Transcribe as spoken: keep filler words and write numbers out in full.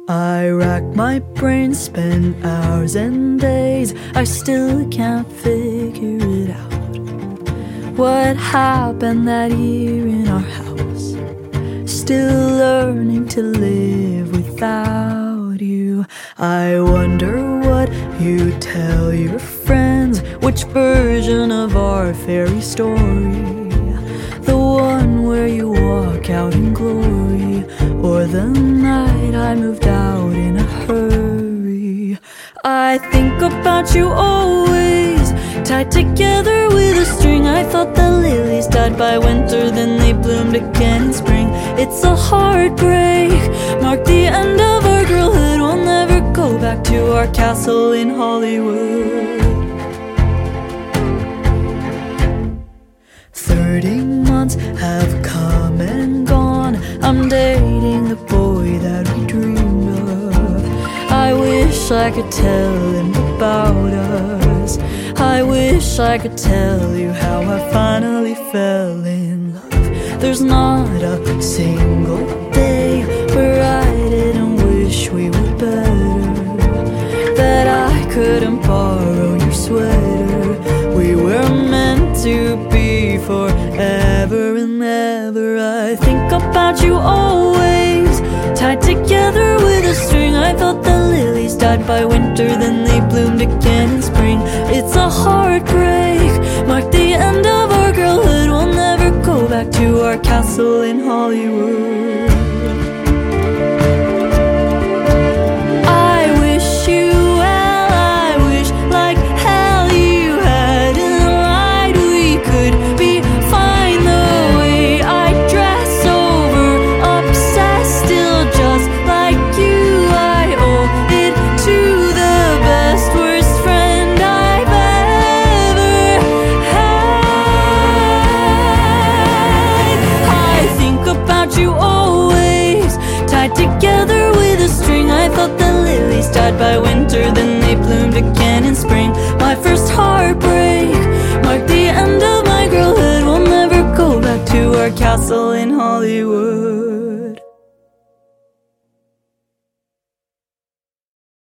I rack my brain, spend hours and days, I still can't figure it out. What happened that year in our house? Still learning to live without you. I wonder what you tell your friends, which version of our fairy story? The one where you walk out in glory, or the night I moved out in a hurry? I think about you always, tied together with a string. I thought the lilies died by winter, then they bloomed again in spring. It's a heartbreak, marked the end of our girlhood. We'll never go back to our castle in Hollywood. Thirty months have come and gone, I'm dating the boy that we dreamed of. I wish I could tell him about us. I wish I could tell you how I finally fell in love. There's not a single day where I didn't wish we were better, that I couldn't borrow your sweater. We were meant to be forever and ever. I think about you always, tied together with a string. I thought the lilies died by winter, then they bloomed again in spring. It's a heartbreak, marked the end of our girlhood. We'll never go back to our castle in Hollywood. I wish you well, I wish like hell you hadn't lied. We could be fine the way I dress, over obsessed, still just like you. I owe it to the best, worst friend I've ever had. I think about you always, tied together with a string. I thought the lilies died by winter, then they bloomed again in spring. My first heartbreak marked the end of my girlhood. We'll never go back to our castle in Hollywood.